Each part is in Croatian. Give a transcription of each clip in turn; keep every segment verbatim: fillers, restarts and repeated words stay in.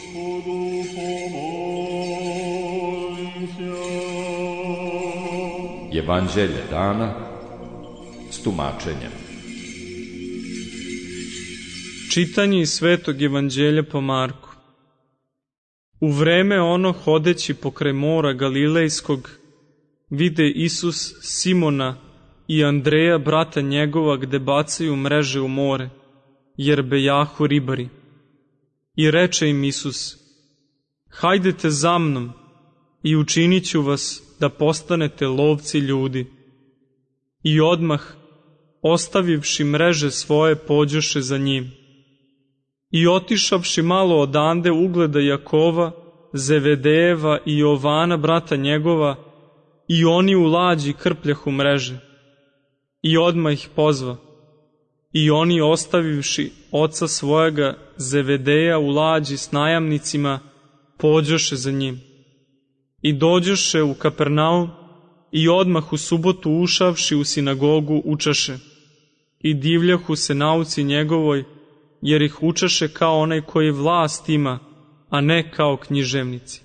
Evanđelje dana s tumačenjem. Čitanje iz Svetog Evanđelja po Marku. U vreme ono, hodeći pokraj mora Galilejskog, vide Isus Simona i Andreja, brata njegova, gde bacaju mreže u more, jer bejahu ribari. I reče im Isus: hajdete za mnom i učinit ću vas da postanete lovci ljudi. I odmah, ostavivši mreže svoje, pođoše za njim. I otišavši malo odande, ugleda Jakova, Zevedejeva i Jovana, brata njegova, i oni u lađi krpljahu mreže. I odmah ih pozva. I oni, ostavivši oca svojega Zevedeja u lađi s najamnicima, pođoše za njim. I dođoše u Kapernaum, i odmah u subotu ušavši u sinagogu učaše. I divljahu se nauci njegovoj, jer ih učaše kao onaj koji vlast ima, a ne kao književnici.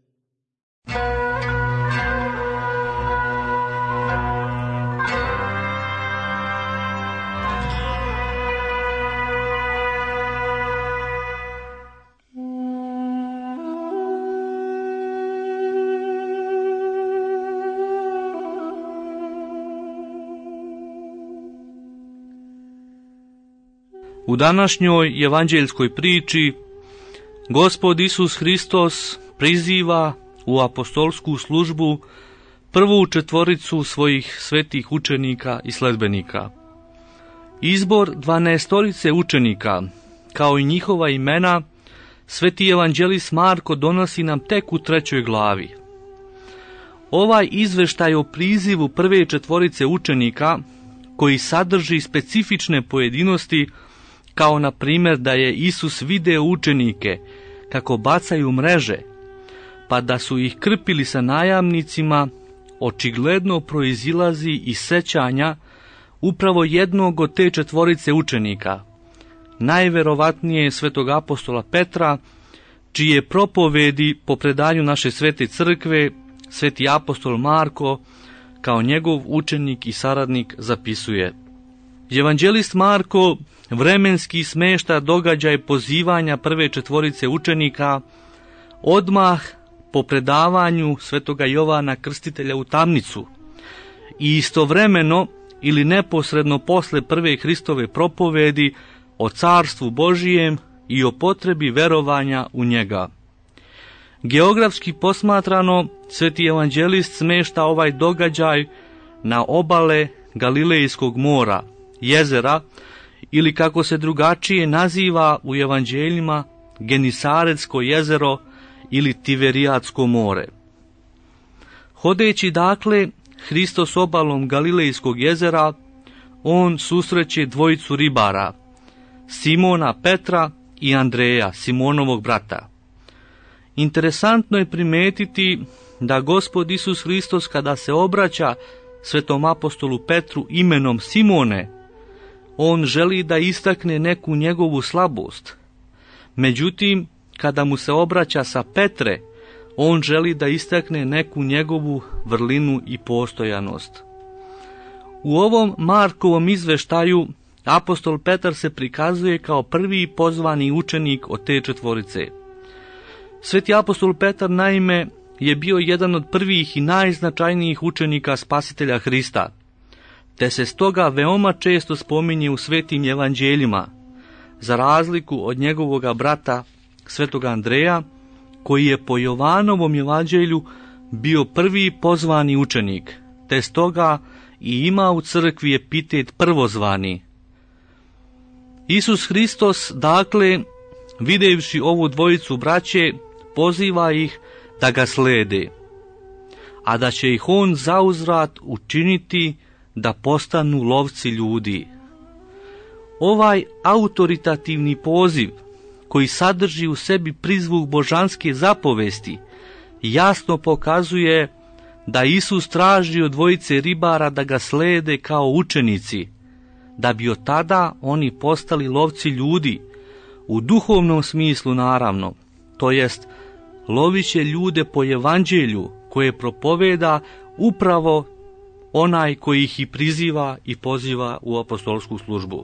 U današnjoj evanđeljskoj priči Gospod Isus Hristos priziva u apostolsku službu prvu četvoricu svojih svetih učenika i sledbenika. Izbor dvanaestorice učenika, kao i njihova imena, sveti evanđelist Marko donosi nam tek u trećoj glavi. Ovaj izveštaj o prizivu prve četvorice učenika, koji sadrži specifične pojedinosti, kao na primjer da je Isus video učenike kako bacaju mreže, pa da su ih krpili sa najamnicima, očigledno proizilazi iz sećanja upravo jednog od te četvorice učenika, najverovatnije svetog apostola Petra, čije propovedi po predanju naše svete crkve sveti apostol Marko kao njegov učenik i saradnik zapisuje. Evanđelist Marko vremenski smešta događaj pozivanja prve četvorice učenika odmah po predavanju svetoga Jovana Krstitelja u tamnicu i istovremeno ili neposredno posle prve Hristove propovedi o carstvu Božijem i o potrebi verovanja u njega. Geografski posmatrano, sveti evanđelist smešta ovaj događaj na obale Galilejskog mora, jezera, ili kako se drugačije naziva u evanđeljima, Genisaretsko jezero ili Tiberijatsko more. Hodeći dakle Hristos obalom Galilejskog jezera, on susreće dvojicu ribara, Simona Petra i Andreja, Simonovog brata. Interesantno je primetiti da Gospod Isus Hristos, kada se obraća svetom apostolu Petru imenom Simone, on želi da istakne neku njegovu slabost. Međutim, kada mu se obraća sa Petre, on želi da istakne neku njegovu vrlinu i postojanost. U ovom Markovom izveštaju apostol Petar se prikazuje kao prvi pozvani učenik od te četvorice. Sveti apostol Petar naime je bio jedan od prvih i najznačajnijih učenika Spasitelja Hrista, te se stoga veoma često spominje u svetim evanđeljima, za razliku od njegovoga brata svetoga Andreja, koji je po Jovanovom evanđelju bio prvi pozvani učenik, te stoga i ima u crkvi epitet prvozvani. Isus Hristos, dakle, videvši ovu dvojicu braće, poziva ih da ga slede, a da će ih on zauzvrat učiniti da postanu lovci ljudi. Ovaj autoritativni poziv, koji sadrži u sebi prizvuk božanske zapovesti, jasno pokazuje da Isus traži od dvojice ribara da ga slede kao učenici, da bi od tada oni postali lovci ljudi, u duhovnom smislu naravno, to jest lovit će ljude po evanđelju koje propoveda upravo onaj koji ih i priziva i poziva u apostolsku službu.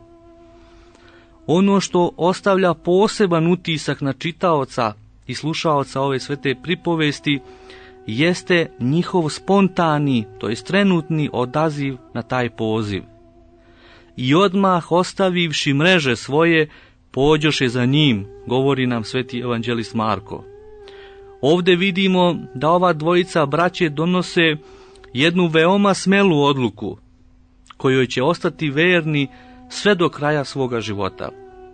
Ono što ostavlja poseban utisak na čitaoca i slušaoca ove svete pripovesti jeste njihov spontani, to jest trenutni odaziv na taj poziv. I odmah ostavivši mreže svoje, pođoše za njim, govori nam sveti evanđelist Marko. Ovdje vidimo da ova dvojica braće donose jednu veoma smelu odluku, kojoj će ostati verni sve do kraja svoga života.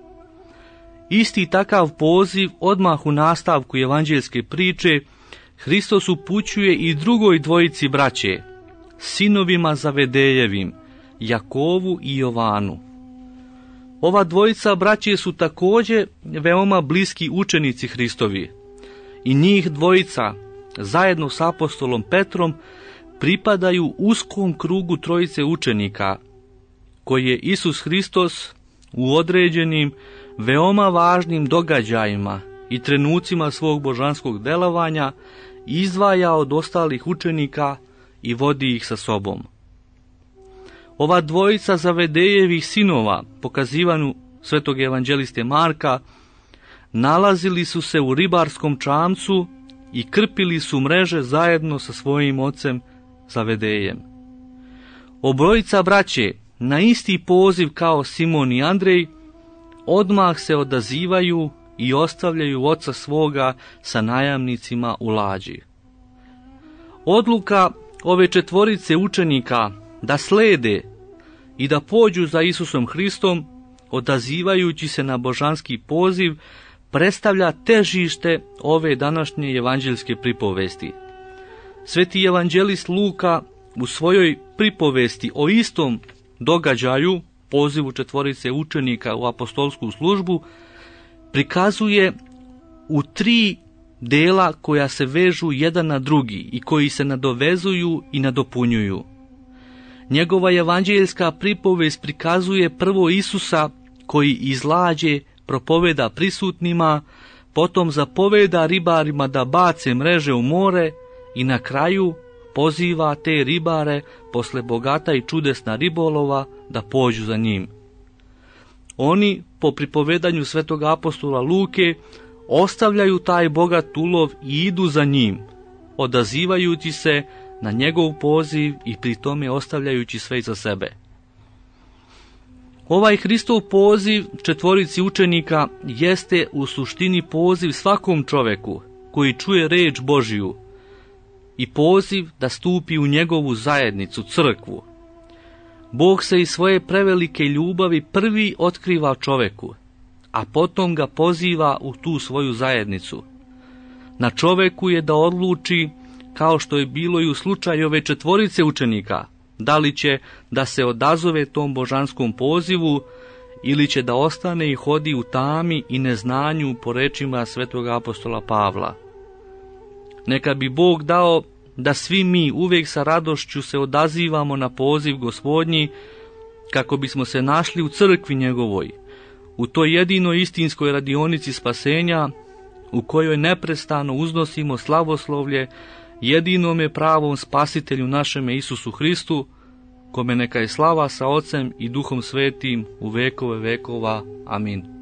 Isti takav poziv odmah u nastavku evanđeljske priče Hristos upućuje i drugoj dvojici braće, sinovima Zavedejevim, Jakovu i Jovanu. Ova dvojica braće su također veoma bliski učenici Hristovi i njih dvojica, zajedno s apostolom Petrom, pripadaju uskom krugu trojice učenika, koji je Isus Hristos u određenim, veoma važnim događajima i trenucima svog božanskog delovanja izdvaja od ostalih učenika i vodi ih sa sobom. Ova dvojica Zavedejevih sinova, pokazivanu svetog evanđeliste Marka, nalazili su se u ribarskom čamcu i krpili su mreže zajedno sa svojim ocem Zavedejem. Obojica braće, na isti poziv kao Simon i Andrej, odmah se odazivaju i ostavljaju oca svoga sa najamnicima u lađi. Odluka ove četvorice učenika da slede i da pođu za Isusom Hristom, odazivajući se na božanski poziv, predstavlja težište ove današnje evanđeljske pripovesti. Sveti evanđelist Luka u svojoj pripovesti o istom događaju, pozivu četvorice učenika u apostolsku službu, prikazuje u tri dela koja se vežu jedan na drugi i koji se nadovezuju i nadopunjuju. Njegova evanđeljska pripovest prikazuje prvo Isusa koji iz lađe propoveda prisutnima, potom zapoveda ribarima da bace mreže u more i na kraju poziva te ribare posle bogata i čudesna ribolova da pođu za njim. Oni, po pripovedanju svetog apostola Luke, ostavljaju taj bogat ulov i idu za njim, odazivajući se na njegov poziv i pri tome ostavljajući sve za sebe. Ovaj Hristov poziv četvorici učenika jeste u suštini poziv svakom čoveku koji čuje reč Božiju i poziv da stupi u njegovu zajednicu, crkvu. Bog se iz svoje prevelike ljubavi prvi otkriva čoveku, a potom ga poziva u tu svoju zajednicu. Na čoveku je da odluči, kao što je bilo i u slučaju ove četvorice učenika, da li će da se odazove tom božanskom pozivu ili će da ostane i hodi u tami i neznanju po rečima svetog apostola Pavla. Neka bi Bog dao da svi mi uvijek sa radošću se odazivamo na poziv Gospodnji, kako bismo se našli u crkvi njegovoj, u toj jedinoj istinskoj radionici spasenja, u kojoj neprestano uznosimo slavoslovlje jedinome pravom spasitelju našeme Isusu Hristu, kome neka je slava sa Ocem i Duhom Svetim u vekove vekova. Amin.